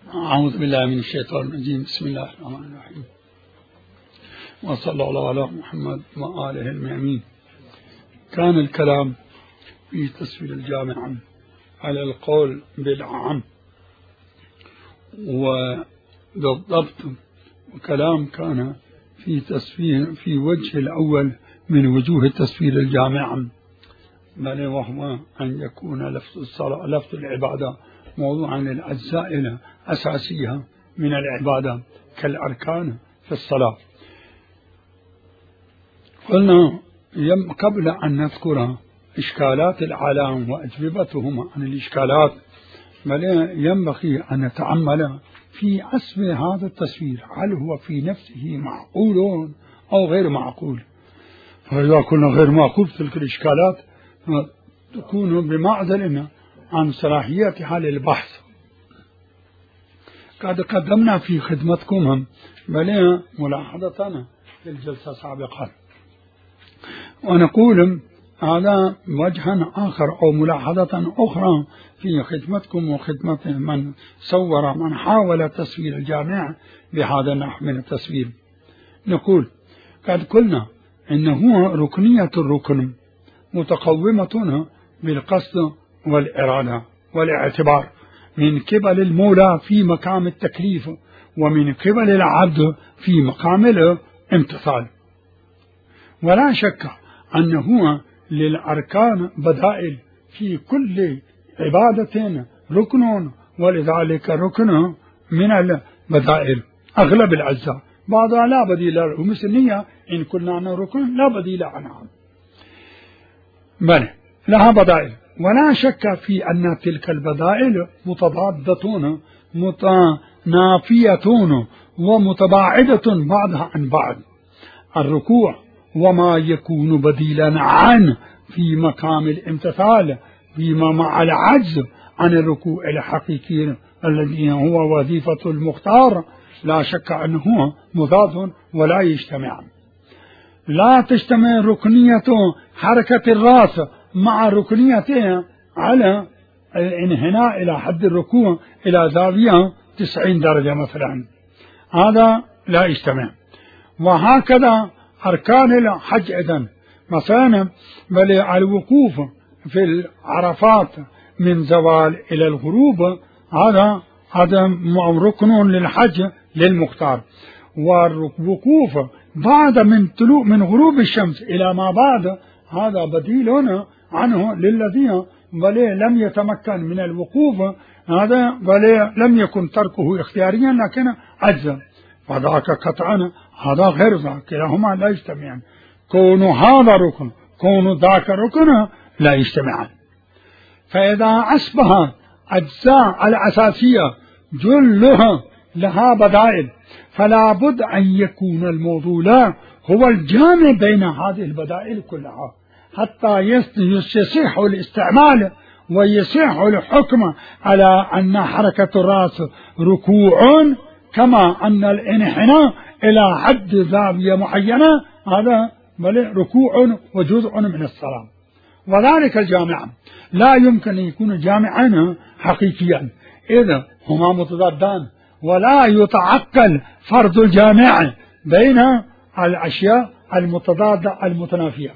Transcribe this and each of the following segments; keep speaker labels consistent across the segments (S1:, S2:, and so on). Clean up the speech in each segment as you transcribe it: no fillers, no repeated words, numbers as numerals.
S1: أعوذ بالله من الشيطان الرجيم. بسم الله الرحمن الرحيم، وصلى الله على محمد وآله الميامين. كان الكلام في تسوير الجامع على القول بالعام وبالضبط، وكلام كان في تسوير في وجه الأول من وجوه تسوير الجامع، بل وهو أن يكون لفظ الصلاة لفظ العبادة موضوعا للأجزاء الأساسية من العبادة كالأركان في الصلاة. قلنا قبل أن نذكر إشكالات العالم وأجوبتهم عن الإشكالات، بل ينبغي أن نتأمل في أسم هذا التسوير، هل هو في نفسه معقول أو غير معقول؟ فإذا كنا غير معقول تلك الإشكالات تكون بمعزل عن صلاحيتها للبحث. قد قدمنا في خدمتكم بل ملاحظتنا في الجلسة السابقة، ونقول هذا وجها آخر أو ملاحظة أخرى في خدمتكم وخدمة من صور من حاول تسوير الجامع بهذا النحو من التسوير. نقول قد قلنا إنه ركنية الركن متقومة بالقصد والإرادة والاعتبار من قبل المولى في مقام التكليف، ومن قبل العبد في مقام الامتثال. ولا شك أنه للأركان بدائل في كل عبادة ركن، ولذلك ركن من البدائل أغلب الأجزاء بعضها لا بديل له، مثل النية إن كنا عن ركن لا بديل عنها، بل لها بدائل. ولا شك في أن تلك البدائل متضادة متنافية ومتباعدة بعضها عن بعض. الركوع وما يكون بديلا عن في مقام الامتثال بما مع العجز عن الركوع الحقيقي الذي هو وظيفة المختار، لا شك أنه مضاد ولا يجتمع. لا تجتمع ركنية حركة الرأس مع ركنيتها على الانحناء إلى حد الركوع إلى زاوية 90 درجة مثلا، هذا لا يجتمع. وهكذا أركان الحج أيضا مثلا، بل الوقوف في العرفات من زوال إلى الغروب هذا ركن للحج للمختار. والوقوف بعد من طلوع من غروب الشمس إلى ما بعد هذا بديل عنه للذين بل لم يتمكن من الوقوف، هذا بل لم يكن تركه اختياريا لكن عجزا، وذاك قطعا هذا غير ذاك، كلاهما لا يجتمعان. كون هذا ركن كون ذاك ركن لا يجتمعان. فإذا أصبح أجزاء الأساسية جلها لها بدائل، فلا بد أن يكون الموضوع هو الجامع بين هذه البدائل كلها حتى يصح الاستعمال ويصح الحكم على أن حركة الرأس ركوع، كما أن الانحناء إلى حد زاوية معينة هذا بل ركوع وجزء من الصلاة. وذلك الجامع لا يمكن أن يكون جامعا حقيقيا إذا هما متضادان، ولا يتعقل فرض الجامع بين الأشياء المتضادة المتنافية،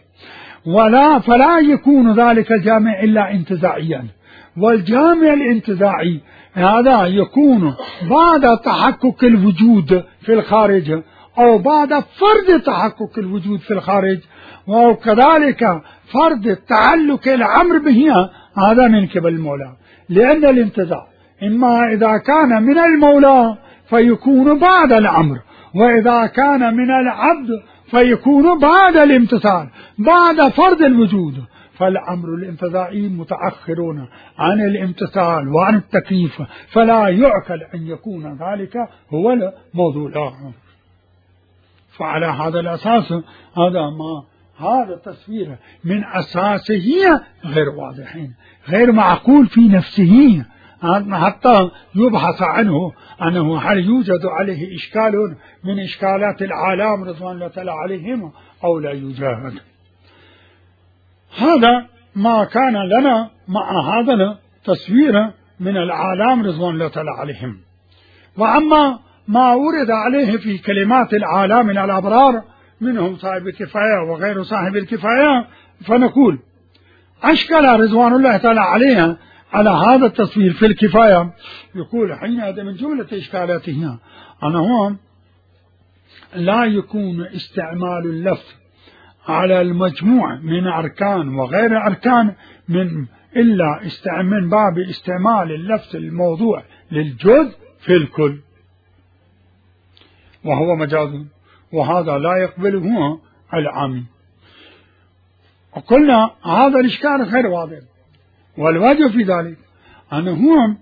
S1: فلا يكون ذلك الجامع إلا انتزاعيا. والجامع الانتزاعي هذا يكون بعد تحقق الوجود في الخارج أو بعد فرض تحقق الوجود في الخارج، وكذلك فرض تعلق الأمر به هذا من قبل المولى. لأن الانتزاع إما إذا كان من المولى فيكون بعد الأمر، وإذا كان من العبد فيكون بعد الامتثال بعد فرض الوجود. فالأمر الانتزاعي متأخرون عن الامتثال وعن التكليف، فلا يعقل أن يكون ذلك هو الموضوع. فعلى هذا الأساس هذا التصوير من أساسه غير واضحين، غير معقول في نفسه، حتى يبحث عنه أنه هل يوجد عليه إشكال من إشكالات العالم رضوان الله تعالى عليهم أو لا يوجد. هذا ما كان لنا مع هذا التصوير من العالم رضوان الله تعالى عليهم. وأما ما ورد عليه في كلمات العالم من الأبرار منهم صاحب الكفاية وغير صاحب الكفاية، فنقول أشكل رضوان الله تعالى عليها على هذا التصوير في الكفاية. يقول حينئذ من جملة إشكالاتها أنه لا يكون استعمال اللفظ على المجموع من أركان وغير أركان إلا من باب استعمال اللفظ الموضوع للجزء في الكل، وهو مجاز، وهذا لا يقبله العامي. وقلنا هذا الإشكال غير واضح، والوجه في ذلك أنه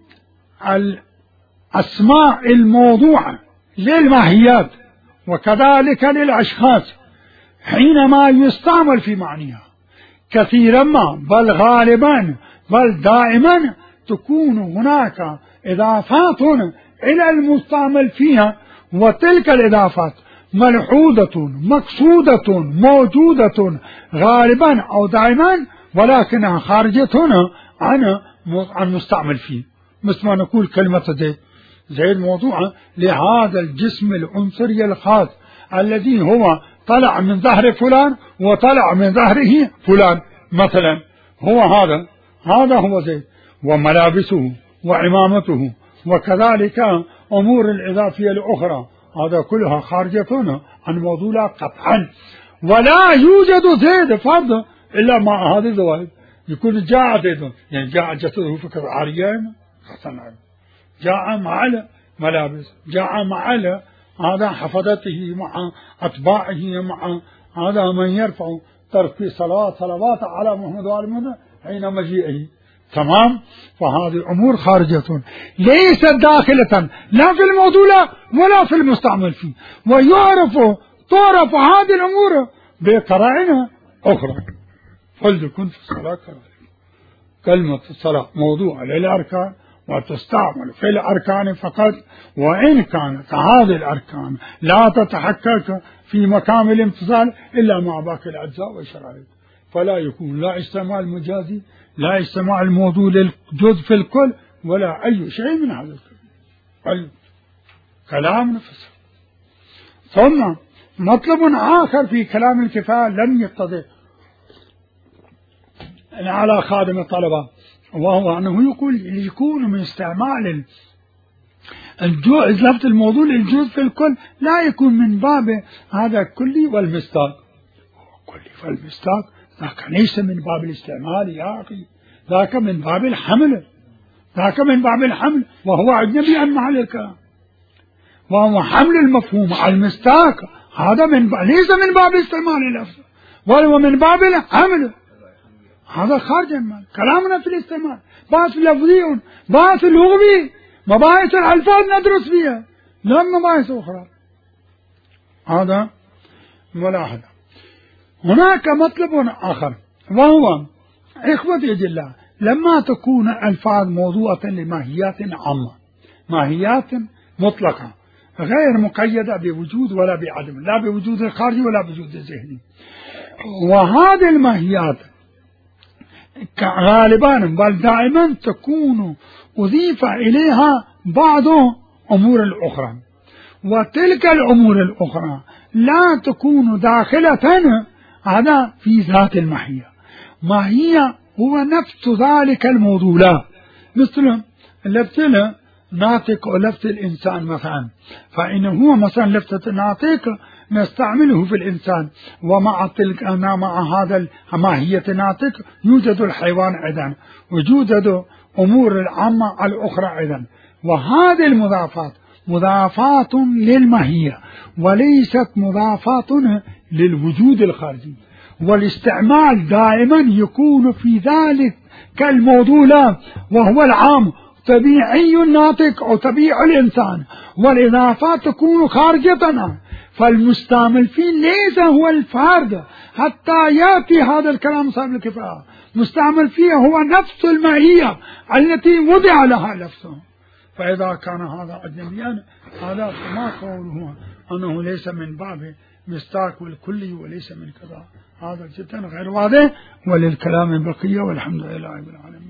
S1: الأسماء الموضوعة للماهيات وكذلك للأشخاص حينما يستعمل في معنيها كثيرا ما بل غالبا بل دائما تكون هناك إضافات إلى المستعمل فيها، وتلك الإضافات ملحوظة مقصودة موجودة غالبا أو دائما، ولكنها خارجة عن المستعمل فيه. مثل ما نقول كلمة زيد موضوعة لهذا الجسم العنصري الخاص الذي هو طلع من ظهر فلان وطلع من ظهره فلان مثلا، هذا هو زيد، وملابسه وعمامته وكذلك أمور الإضافية الأخرى، هذا كلها خارجة عن موضوع قطعا. ولا يوجد زيد فرد إلا مع هذه الزوائد. يكون جاء زيد يعني جاء جسده فكر عريان حسنا، جاء مع الملابس، جاء مع هذا حفظته مع أتباعه، مع هذا من يرفع ترك صلوات على محمد وآل محمد حين مجيئه، تمام. فهذه أمور خارجة ليست داخلة لا في الموضوع ولا في المستعمل فيه، تعرف هذه الأمور بقرائن أخرى. فلتكن في الصلاة كلمة الصلاة موضوع للأركان وتستعمل في الأركان فقط، وإن كانت هذه الأركان لا تتحقق في مقام الامتثال إلا مع باقي الأجزاء والشرائط، فلا يكون لا استعمال مجازي لا استعمال الموضوع للجزء في الكل ولا أي شيء من هذا الكلام نفسه. ثم مطلب آخر في كلام الكفاية لم يقتضي على خادم الطلبة، وهو أنه يكون من استعمال لفظ الموضوع للجزء في الكل لا يكون من باب هذا الكلي والمصداق. الكلي والمصداق ذاك ليس من باب الاستعمال يا أخي، ذاك من باب الحمل، وهو أجنبي عن محل الكلام، وهو حمل المفهوم على المصداق، هذا ليس من باب استعمال اللفظ ولا من باب الحمل، هذا خارج عن كلامنا في الاستعمال. باس لفظي باس لغوي، مباحث الألفاظ ندرس فيها لا مباحث أخرى. هذا ملاحظة. هناك مطلب آخر، وهو إخوتي جل لما تكون الألفاظ موضوعة لماهيات عامة، ماهيات مطلقة غير مقيدة بوجود ولا بعدم، لا بوجود الخارجي ولا بوجود الذهني، وهذه الماهيات غالبا بل دائما تكون أضيف إليها بعض أمور الأخرى، وتلك الأمور الأخرى لا تكون داخلة هذا في ذات الماهية. ماهية هو نفس ذلك الموضوع، مثل لفظ ناطق ولفظ الإنسان مثلا، فإنه مثلا لفظ الناطق نستعمله في الإنسان، ومع تلك مع هذا ماهية ناطق يوجد الحيوان أيضا، ويوجد أمور العامة الأخرى أيضا. وهذه المضافات مضافات للماهية وليست مضافات للوجود الخارجي، والاستعمال دائما يكون في ذلك كالموضوع وهو العام طبيعي الناطق أو طبيعي الإنسان، والإضافات تكون خارجة عنه، فالمستعمل فيه ليس هو الفرد حتى يأتي هذا الكلام صاحب الكفاية، مستعمل فيه هو نفس الماهية التي وضع لها لفظه. فإذا كان هذا أجنبيا هذا ما قوله أنه ليس من باب مصداق الكلي وليس من كذا، هذا جدا غير واضح، وللكلام بقية، والحمد لله رب العالمين.